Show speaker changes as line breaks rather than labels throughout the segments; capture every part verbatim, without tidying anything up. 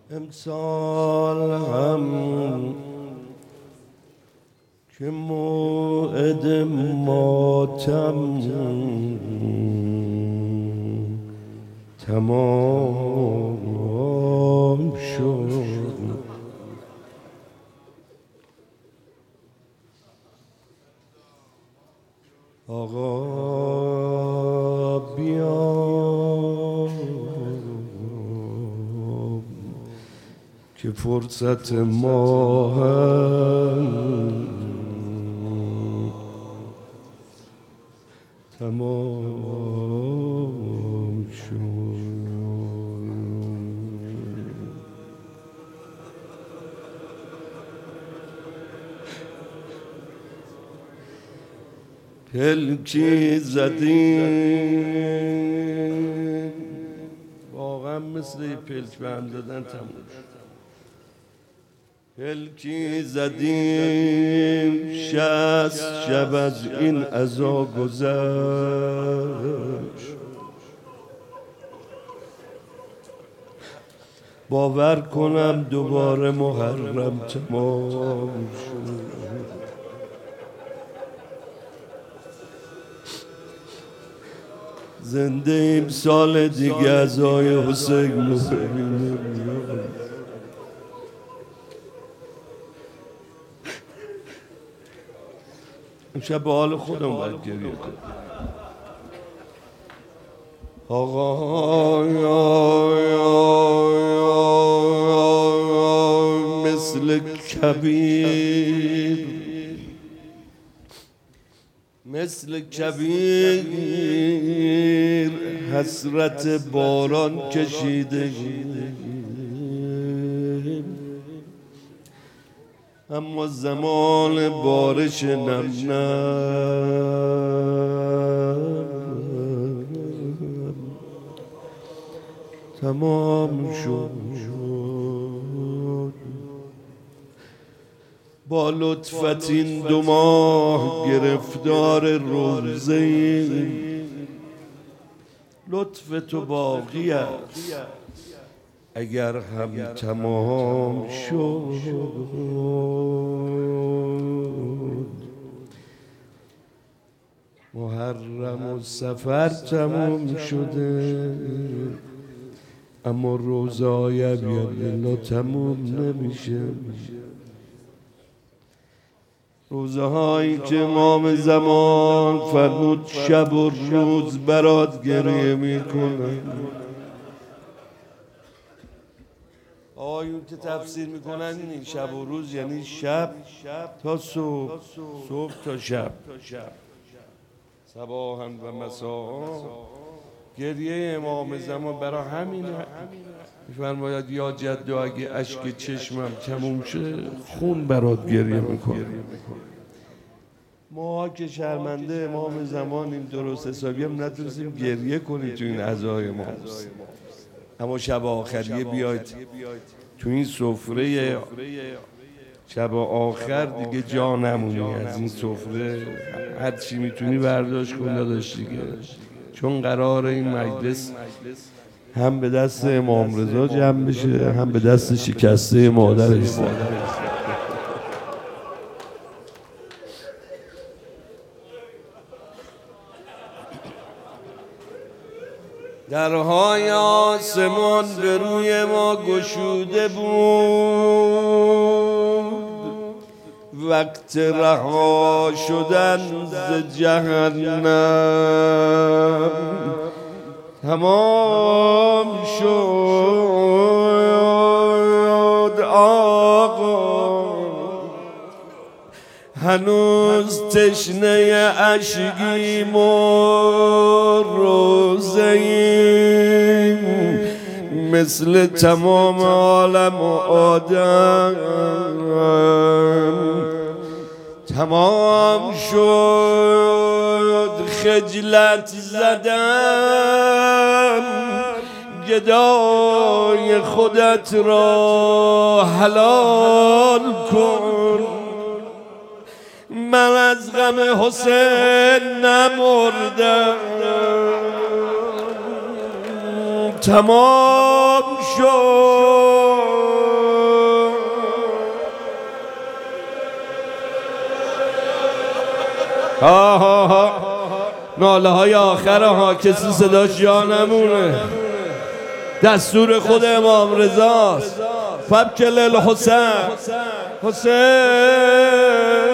امسال هم که موعد ماتم تمام شد، آقا بیا که فرصت ما هم تمام شد. پلکی زدیم، واقعا مثل پلک به هم زدن تموم شد. پلکی زدیم شصت شب از این عزا گذشت، باور کنم دوباره محرم تمام شد. زنده ایم سال دیگه عزای حسین رو ببینیم. امشب به حال خودم باید گریه کنم. آقا یا یا مثل کبیر، مثل کبیر حسرت باران کشیده، اما زمان بارش نم نم تمام شد. با لطفت این دو ماه گرفتار روزه‌ایم، لطف تو باقی است اگر هم تمام شد. محرم و سفر تمام شده، اما روزای ابیض تمام نمیشه. روزهایی که امام زمان فرمود شب و روز برات گریه میکنن. آیون که تفسیر میکنن این شب و روز یعنی شب تا صبح، صبح تا شب، صباحاً و مساء. گریه امام زمان برای همینه. میفرماید یا جدو اگه اشک چشمم تموم شه خون برات گریه میکنه. ما که شرمنده امام زمان این درست حسابی هم نتونستیم گریه کنیم تو این عزای ما، اما شب آخریه بیاید تو این سفره شب آخر دیگه جا نمونی از این سفره. هر چی میتونی برداشت کن داداش دیگه، چون قرار این مجلس هم به دست امام رضا جمع بشه هم به دست شکسته مادرش. درهای آسمان به روی ما گشوده بود، وقت رها شدن ز جهنم تمام شد. آقا هنوز تشنه اشکیم و روزه‌ایم، مثل تمام عالم و آدم تمام شد. خجلت زدم گدای خودت را حلال کن، من از غم حسین نمردم تمام شد. ها ها ها ناله های آخره ها کسی صداش جا نمونه. دستور خود امام رضاست. فبکل الحسین حسین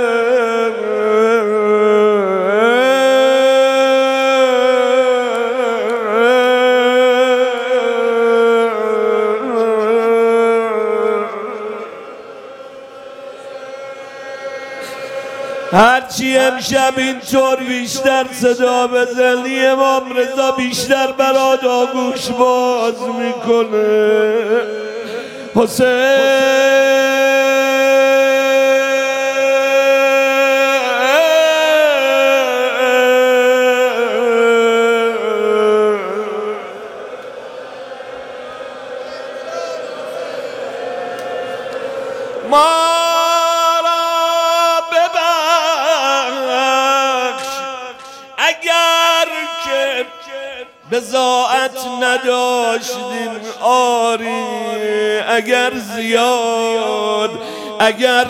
هرچی امشب اینطور بیشتر صدا بزنی امام رضا بیشتر برات آگوش باز میکنه. حسین بضاعت نداشتیم آری، اگر زیاد اگر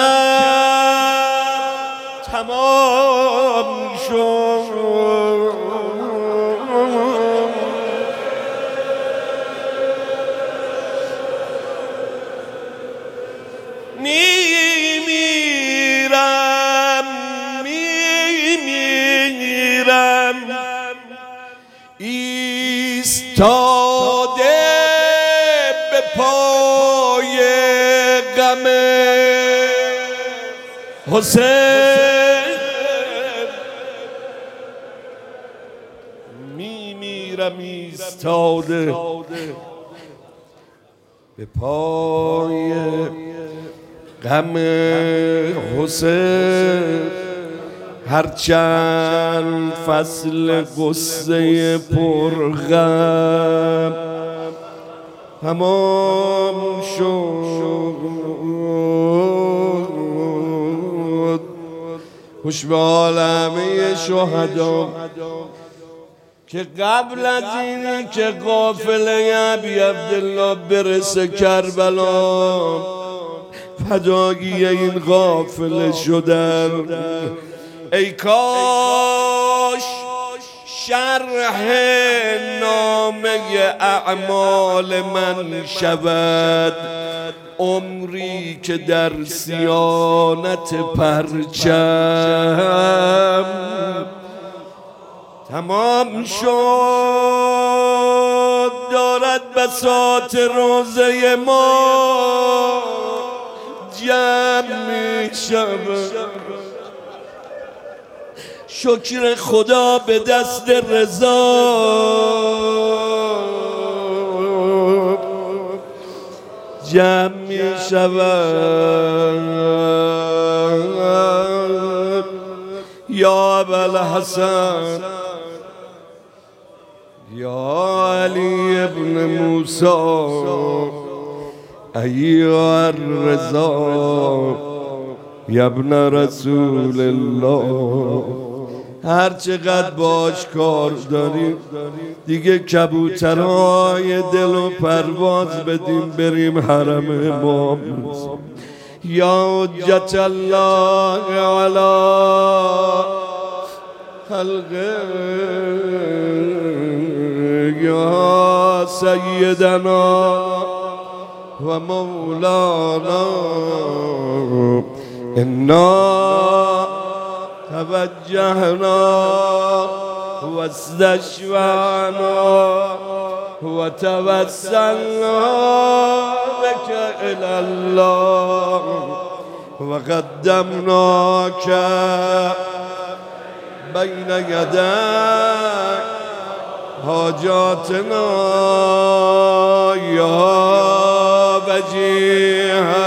کم تمام شد. میمیرم میمیرم ایستاده به پای غم حسین. میمیرم ایستاده به پای غم حسین. هرچند فصل غصه پرغم تمام شد. خوش به حال همه شهدا که قبل از اینی که قافله ابی عبدالله برسه کربلا فدایی این قافله شدن. ای کاش شرح نامه اعمال من شود عمری که در صیانت پرچم تمام شد. دارد بساط روزه ما جمع می شود. شکر خدا به دست رضا جمع می شود. یا ابوالحسن یا علی ابن موسی ایها الرضا یا ابن رسول الله. هر چقدر باش کار داریم دیگه کبوترهای دل و پرواز بدیم بریم حرم امام. یا حجت الله علی خلقه یا سیدنا و مولانا انا توجهنا و استشفعنا و توسلنا بك الى الله و قدمناک بین یدی حاجاتنا یا وجیه